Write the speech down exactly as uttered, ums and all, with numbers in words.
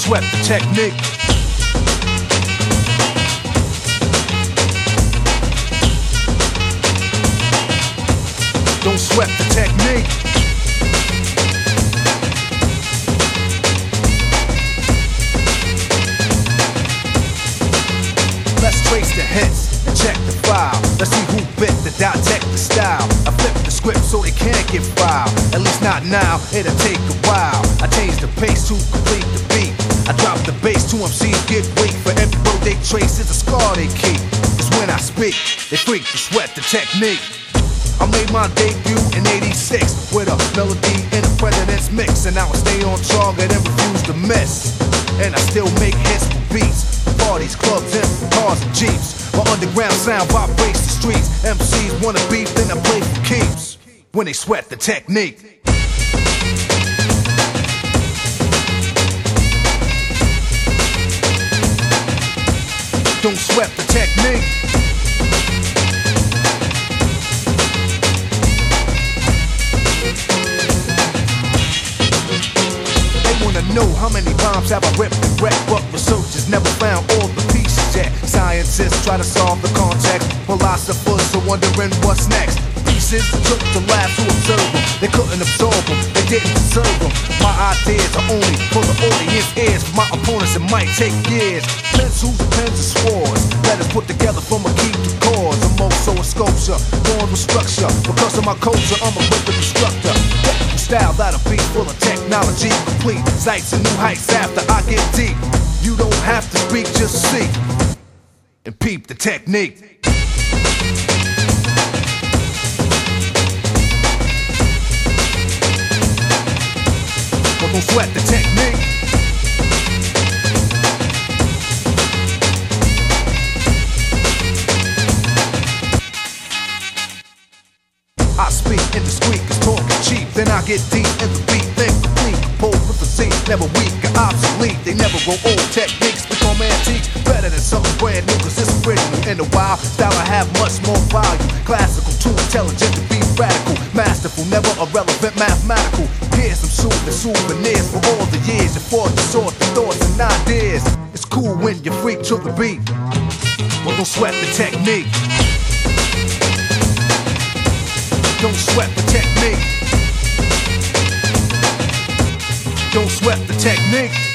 sweat the technique. Don't sweat the technique. Let's trace the hits and check the file. Let's see who bit the dissect the style. I flip the script so they can't get filed. At least not now, it'll take a while. I change the pace to complete the beat. I drop the bass to M Cs get weak. For every road they trace is a scar they keep. Cause when I speak, they freak to sweat the technique. I made my debut in eighty-six with a melody in a president's mix. And now I stay on target and refuse to miss. And I still make hits for beats, for parties, clubs, and cars and jeeps. My underground sound vibrates the streets. M Cs wanna beef, then I play for keeps. When they sweat the technique. Don't sweat the technique. Know how many bombs have I ripped and wrecked, but researchers never found all the pieces yet. Scientists try to solve the context, philosophers are wondering what's next. Pieces took to labs to observe them. They couldn't absorb them, they didn't deserve them. My ideas are only for the audience ears. For my opponents it might take years. Pencils, pens, and swords, letters put together from a key to chords. I'm also a sculpture, born with structure. Because of my culture, I'm a rhythm instructor. Technical style that'll be full of technology, complete sights and new heights after I get deep. You don't have to speak, just see and peep the technique. But don't sweat the technique. I speak indiscreet, cause talk is cheap. Then I get deep in the beat, then complete. Composed with the Z, never weak or obsolete. They never grow old, techniques become antiques. Better than something brand new, cause it's original. In a while, style I have much more value. Classical, too intelligent to be radical. Masterful, never irrelevant, mathematical. Here's some soothing souvenirs for all the years you fought to sort the thoughts and ideas. It's cool when you freak to the beat, but don't sweat the technique. Don't sweat the technique. Don't sweat the technique.